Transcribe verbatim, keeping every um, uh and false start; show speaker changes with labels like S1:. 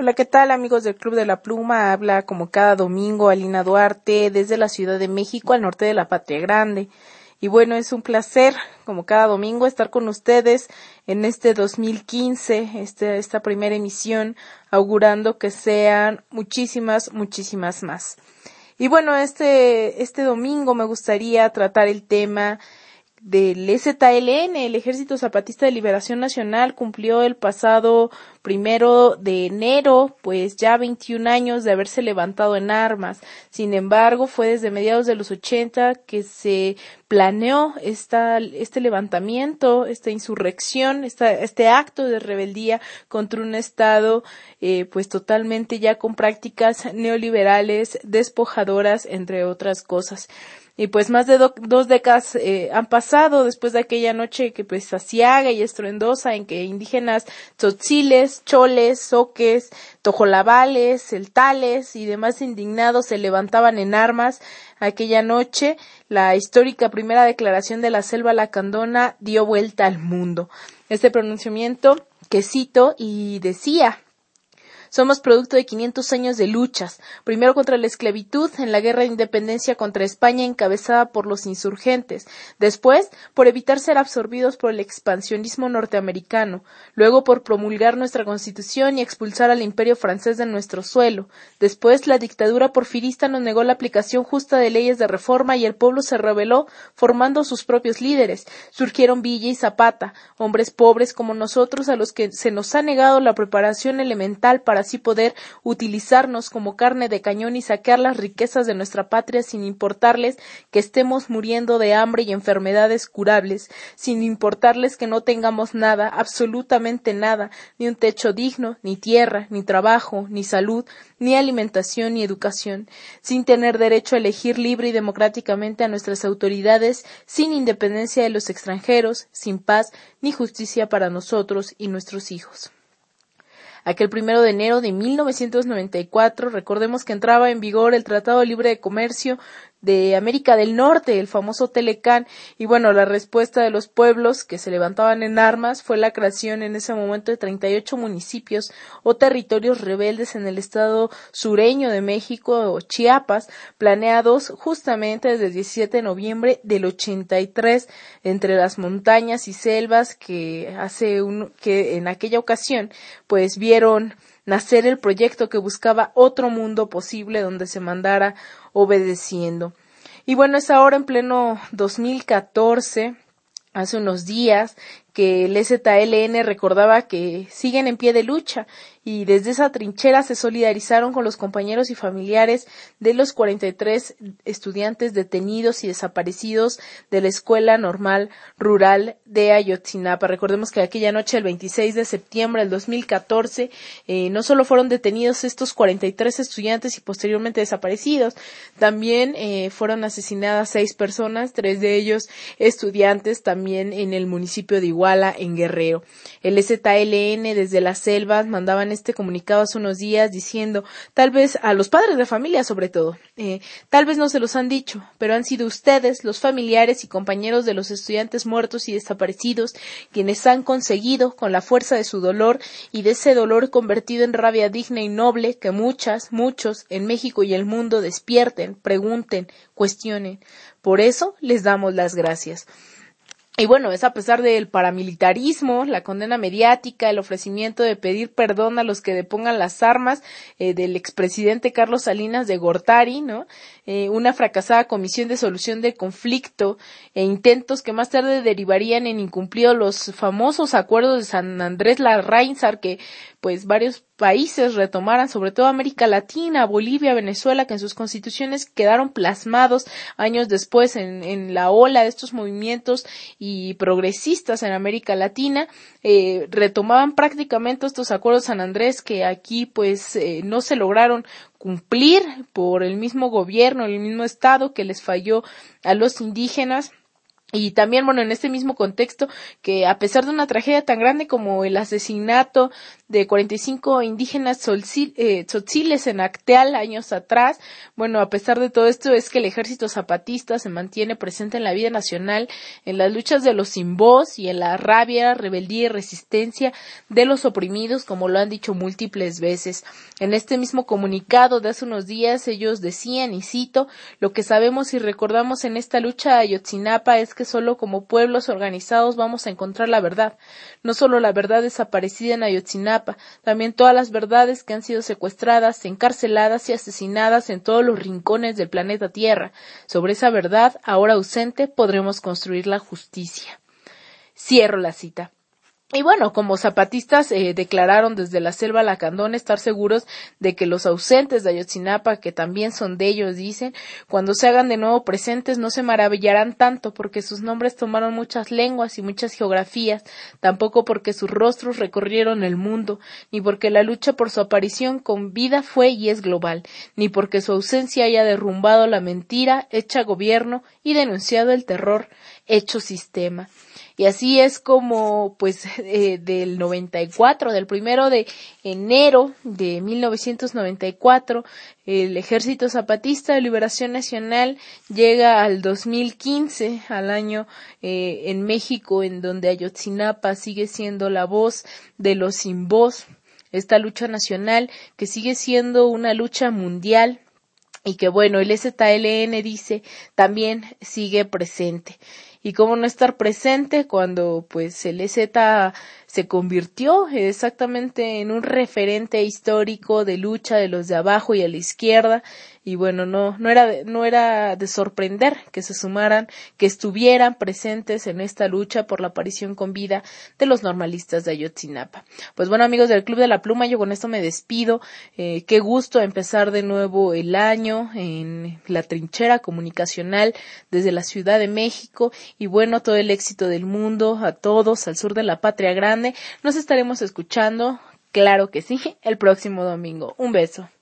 S1: Hola, ¿qué tal, amigos del Club de la Pluma? Habla como cada domingo Alina Duarte desde la Ciudad de México, al norte de la Patria Grande. Y bueno, es un placer, como cada domingo, estar con ustedes en este dos mil quince, este, esta primera emisión, augurando que sean muchísimas, muchísimas más. Y bueno, este, este domingo me gustaría tratar el tema del E Z L N, el Ejército Zapatista de Liberación Nacional, cumplió el pasado primero de enero, pues ya veintiún años de haberse levantado en armas. Sin embargo, fue desde mediados de los ochenta que se planeó esta, este levantamiento, esta insurrección, esta, este acto de rebeldía contra un Estado, eh, pues totalmente ya con prácticas neoliberales, despojadoras, entre otras cosas. Y pues más de do, dos décadas eh, han pasado después de aquella noche que pues aciaga y estruendosa en que indígenas tzotziles, choles, zoques, tojolabales, celtales y demás indignados se levantaban en armas. Aquella noche la histórica primera declaración de la Selva Lacandona dio vuelta al mundo. Este pronunciamiento que cito y decía: somos producto de quinientos años de luchas, primero contra la esclavitud en la guerra de independencia contra España encabezada por los insurgentes, después por evitar ser absorbidos por el expansionismo norteamericano, luego por promulgar nuestra Constitución y expulsar al imperio francés de nuestro suelo, después la dictadura porfirista nos negó la aplicación justa de leyes de reforma y el pueblo se rebeló formando sus propios líderes, surgieron Villa y Zapata, hombres pobres como nosotros a los que se nos ha negado la preparación elemental para así poder utilizarnos como carne de cañón y saquear las riquezas de nuestra patria sin importarles que estemos muriendo de hambre y enfermedades curables, sin importarles que no tengamos nada, absolutamente nada, ni un techo digno, ni tierra, ni trabajo, ni salud, ni alimentación, ni educación, sin tener derecho a elegir libre y democráticamente a nuestras autoridades, sin independencia de los extranjeros, sin paz, ni justicia para nosotros y nuestros hijos. Aquel primero de enero de mil novecientos noventa y cuatro, recordemos que entraba en vigor el Tratado Libre de Comercio de América del Norte, el famoso Telecán, y bueno, la respuesta de los pueblos que se levantaban en armas fue la creación en ese momento de treinta y ocho municipios o territorios rebeldes en el estado sureño de México, o Chiapas, planeados justamente desde el diecisiete de noviembre del ochenta y tres, entre las montañas y selvas que hace un, que en aquella ocasión, pues vieron nacer el proyecto que buscaba otro mundo posible donde se mandara obedeciendo. Y bueno, es ahora en pleno dos mil catorce, hace unos días, que el E Z L N recordaba que siguen en pie de lucha y desde esa trinchera se solidarizaron con los compañeros y familiares de los cuarenta y tres estudiantes detenidos y desaparecidos de la Escuela Normal Rural de Ayotzinapa. Recordemos que aquella noche, el veintiséis de septiembre del dos mil catorce, eh, no solo fueron detenidos estos cuarenta y tres estudiantes y posteriormente desaparecidos, también eh, fueron asesinadas seis personas, tres de ellos estudiantes, también en el municipio de Iguala, en Guerrero. El E Z L N desde las selvas mandaban este comunicado hace unos días diciendo, tal vez a los padres de familia sobre todo, eh, tal vez no se los han dicho, pero han sido ustedes, los familiares y compañeros de los estudiantes muertos y desaparecidos, quienes han conseguido, con la fuerza de su dolor y de ese dolor convertido en rabia digna y noble, que muchas, muchos en México y el mundo despierten, pregunten, cuestionen. Por eso les damos las gracias. Y bueno, es a pesar del paramilitarismo, la condena mediática, el ofrecimiento de pedir perdón a los que depongan las armas eh, del expresidente Carlos Salinas de Gortari, ¿no? Eh, una fracasada comisión de solución del conflicto e intentos que más tarde derivarían en incumplidos los famosos acuerdos de San Andrés Larrainzar, que pues varios países retomaran, sobre todo América Latina, Bolivia, Venezuela, que en sus constituciones quedaron plasmados años después en, en la ola de estos movimientos y progresistas en América Latina, eh, retomaban prácticamente estos acuerdos de San Andrés que aquí pues eh, no se lograron cumplir por el mismo gobierno, el mismo estado que les falló a los indígenas. Y también, bueno, en este mismo contexto, que a pesar de una tragedia tan grande como el asesinato de cuarenta y cinco indígenas tzoltzi- eh, tzotziles en Acteal años atrás, bueno, a pesar de todo esto es que el ejército zapatista se mantiene presente en la vida nacional, en las luchas de los sin voz y en la rabia, rebeldía y resistencia de los oprimidos, como lo han dicho múltiples veces. En este mismo comunicado de hace unos días ellos decían, y cito, lo que sabemos y recordamos en esta lucha Ayotzinapa es que solo como pueblos organizados vamos a encontrar la verdad, no solo la verdad desaparecida en Ayotzinapa, también todas las verdades que han sido secuestradas, encarceladas y asesinadas en todos los rincones del planeta Tierra. Sobre esa verdad, ahora ausente, podremos construir la justicia. Cierro la cita. Y bueno, como zapatistas eh, declararon desde la selva Lacandón estar seguros de que los ausentes de Ayotzinapa, que también son de ellos, dicen, cuando se hagan de nuevo presentes no se maravillarán tanto porque sus nombres tomaron muchas lenguas y muchas geografías, tampoco porque sus rostros recorrieron el mundo, ni porque la lucha por su aparición con vida fue y es global, ni porque su ausencia haya derrumbado la mentira, hecha gobierno y denunciado el terror, hecho sistema. Y así es como, pues, eh, del noventa y cuatro, del primero de enero de mil novecientos noventa y cuatro, el Ejército Zapatista de Liberación Nacional llega al dos mil quince, al año eh, en México, en donde Ayotzinapa sigue siendo la voz de los sin voz, esta lucha nacional que sigue siendo una lucha mundial. Y que bueno, el E Z L N dice también sigue presente. Y cómo no estar presente cuando pues el E Z se convirtió exactamente en un referente histórico de lucha de los de abajo y a la izquierda. Y bueno, no, no era, de, no era de sorprender que se sumaran, que estuvieran presentes en esta lucha por la aparición con vida de los normalistas de Ayotzinapa. Pues bueno, amigos del Club de la Pluma, yo con esto me despido. Eh, qué gusto empezar de nuevo el año en la trinchera comunicacional desde la Ciudad de México. Y bueno, todo el éxito del mundo a todos al sur de la patria grande. Nos estaremos escuchando, claro que sí, el próximo domingo. Un beso.